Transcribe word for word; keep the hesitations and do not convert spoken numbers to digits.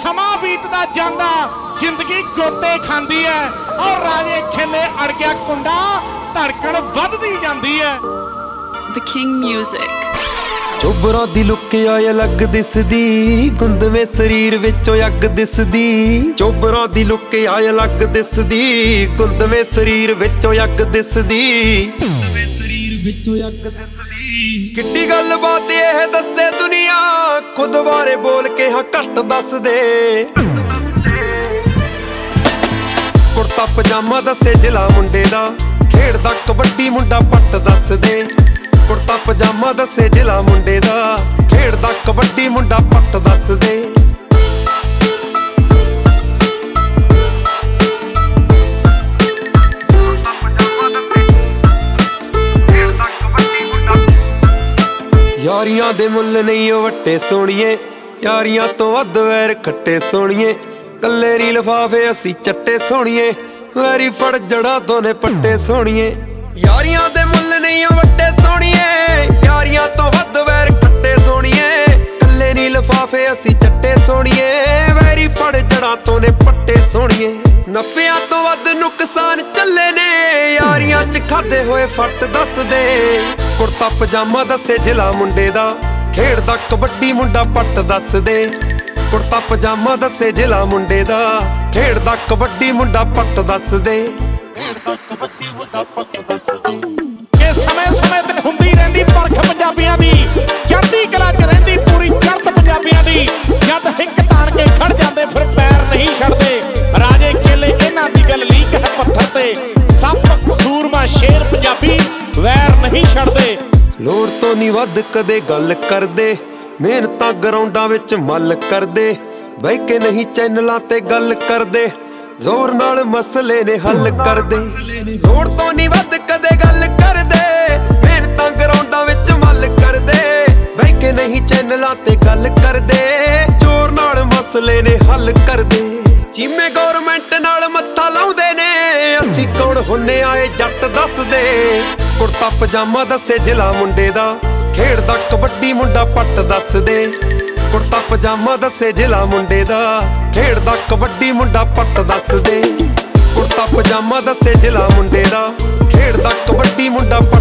समा बीतदा जांदा जिंदगी गोते खांदी है और राजे खेले अड़ गया कुंडा धड़कन वधदी जांदी है। The King Music। ਚੋਬਰਾਂ ਦੀ ਲੁੱਕ ਆਏ ਅਲੱਗ ਦਿਸਦੀ ਗੁੰਦਵੇਂ ਸਰੀਰ ਵਿੱਚੋਂ ਅੱਗ ਦਿਸਦੀ ਚੋਬਰਾਂ ਦੀ ਲੁੱਕ ਆਏ ਅਲੱਗ ਦਿਸਦੀ ਗੁੰਦਵੇਂ ਸਰੀਰ ਵਿੱਚੋਂ ਅੱਗ ਦਿਸਦੀ ਗੁੰਦਵੇਂ ਸਰੀਰ ਵਿੱਚੋਂ ਅੱਗ ਦਿਸਦੀ ਕਿੱਡੀ ਗੱਲ ਬਾਤ ਇਹ ਦੱਸੇ ਦੁਨੀਆ ਖੁਦ ਬਾਰੇ ਬੋਲ ਕੇ ਹਾਂ ਘੱਟ ਦੱਸ ਦੇ ਕੁੜਤਾ ਪਜਾਮਾ ਦੱਸੇ ਜ਼ਿਲ੍ਹਾ ਮੁੰਡੇ ਦਾ ਖੇਡਦਾ ਕਬੱਡੀ ਮੁੰਡਾ ਪੱਟ ਦੱਸ ਦੇ ਕੁੜਤਾ ਪਜਾਮਾ ਦੱਸੇ ਜ਼ਿਲ੍ਹਾ ਮੁੰਡੇ ਦਾ ਖੇਡਦਾ ਕਬੱਡੀ ਮੁੰਡਾ ਪੱਟ ਦੱਸ ਦੇ ਯਾਰੀਆਂ ਦੇ ਮੁੱਲ ਨਹੀਂ ਉਹ ਵੱਟੇ ਸੋਣੀਏ ਯਾਰੀਆਂ ਤੋਂ ਵੱਧ ਵੈਰ ਖੱਟੇ ਸੋਣੀਏ ਕੱਲੇ ਰੀ ਲਿਫਾਫੇ ਅਸੀਂ ਚੱਟੇ ਸੋਣੀਏ ਵੈਰੀ ਫੜ ਜੜਾ ਦੋਨੇ ਪੱਟੇ ਸੋਣੀਏ ਯਾਰੀਆਂ ਦੇ ਮੁੱਲ ਨਹੀਂ ਉਹ ਵੱਟੇ ਸੋਣੀਏ ਯਾਰੀਆਂ ਤੋਂ ਵੱਧ ਵੈਰ ਖੱਟੇ ਸੋਣੀਏ ਕੱਲੇ ਨੀ ਲਿਫਾਫੇ ਅਸੀਂ ਚੱਟੇ ਸੋਣੀਏ ਵੈਰੀ ਫੜ ਜੜਾਂ ਤੋਂ ਨੇ ਪੱਟੇ ਸੋਣੀਏ ਨੱਫਿਆਂ ਤੋਂ ਵੱਧ ਨੁਕਸਾਨ ਚੱਲੇ ਨੇ ਯਾਰੀਆਂ ਚ ਖਾਦੇ ਹੋਏ ਫੱਟ ਦੱਸਦੇ ਕੁੜਤਾ ਪਜਾਮਾ ਦੱਸੇ ਜ਼ਿਲ੍ਹਾ ਮੁੰਡੇ ਦਾ ਖੇਡਦਾ ਕਬੱਡੀ ਮੁੰਡਾ ਪੱਟ ਦੱਸਦੇ ਕੁੜਤਾ ਪਜਾਮਾ ਦੱਸੇ ਜ਼ਿਲ੍ਹਾ ਮੁੰਡੇ ਦਾ ਖੇਡਦਾ ਕਬੱਡੀ ਮੁੰਡਾ ਪੱਟ ਦੱਸਦੇ ਖੇਡਦਾ ਕਬੱਡੀ ਮੁੰਡਾ ਪੱਟ ਦੱਸਦੇ ਇਹ ਸਮੇਂ ਸਮੇਂ ਤੇ ਹੁੰਦੀ ਰਹਿੰਦੀ ਪਰਖ ਪੰਜਾਬੀਆਂ ਦੀ ਚੜ੍ਹਦੀ ਕਲਾ 'ਚ ਰਹਿੰਦੀ ਪੂਰੀ ਚੜ੍ਹਤ ਪੰਜਾਬੀਆਂ ਦੀ ਜਦ ਹਿੱਕ ਤਾਣ ਕੇ ਖੜ ਜਾਂਦੇ ਫਿਰ ਪੈਰ ਨਹੀਂ ਛੱਡਦੇ ਰਾਜੇ ਖੇਲੇ ਇਹਨਾਂ ਦੀ ਗੱਲ ਲੀਕ ਹੈ ਪੱਥਰ ਤੇ ਸੱਪ ਸੂਰਮਾ ਸ਼ੇਰ ਪੰਜਾਬੀ ਵੈਰ ਨਹੀਂ ਛੱਡਦੇ ਲੋੜ ਤੋਂ ਨਹੀਂ ਵੱਧ ਕਦੇ ਗੱਲ ਕਰਦੇ ਮਿਹਨਤਾਂ ਗਰਾਊਂਡਾਂ ਵਿੱਚ ਮੱਲ ਕਰਦੇ ਬਹਿ ਕੇ ਨਹੀਂ ਚੈਨਲਾਂ ਤੇ ਗੱਲ ਕਰਦੇ ਜ਼ੋਰ ਨਾਲ ਮਸਲੇ ਨੇ ਹੱਲ ਕਰਦੇ ਲੋੜ ਤੋਂ ਨਹੀਂ ਵੱਧ ਕਦੇ ਗੱਲ ਕਰਦੇ ਮਿਹਨਤਾਂ ਗਰਾਊਂਡਾਂ ਵਿੱਚ ਮੱਲ ਕਰਦੇ ਬਹਿ ਕੇ ਨਹੀਂ ਚੈਨਲਾਂ ਤੇ ਗੱਲ ਕਰਦੇ ਜ਼ੋਰ ਨਾਲ ਮਸਲੇ ਨੇ ਹੱਲ ਕਰਦੇ ਚੀਮੇ ਗੌਰਮੈਂਟ ਨਾਲ ਮੱਥਾ ਲਾਉਂਦੇ ਨੇ ਅਸੀਂ ਕੌਣ ਹੁੰਨੇ ਆਏ ਜੱਟ ਦੱਸਦੇ ਕੁੜਤਾ ਪਜਾਮਾ ਦੱਸੇ ਜ਼ਿਲ੍ਹਾ ਮੁੰਡੇ ਦਾ ਖੇਡਦਾ ਕਬੱਡੀ ਮੁੰਡਾ ਪੱਟ ਦੱਸਦੇ ਕੁੜਤਾ ਪਜਾਮਾ ਦੱਸੇ ਜ਼ਿਲ੍ਹਾ ਮੁੰਡੇ ਦਾ ਖੇਡਦਾ ਕਬੱਡੀ ਮੁੰਡਾ ਪੱਟ ਦੱਸਦੇ ਕੁੜਤਾ ਪਜਾਮਾ ਦੱਸੇ ਜ਼ਿਲ੍ਹਾ ਮੁੰਡੇ ਦਾ ਖੇਡਦਾ ਕਬੱਡੀ ਮੁੰਡਾ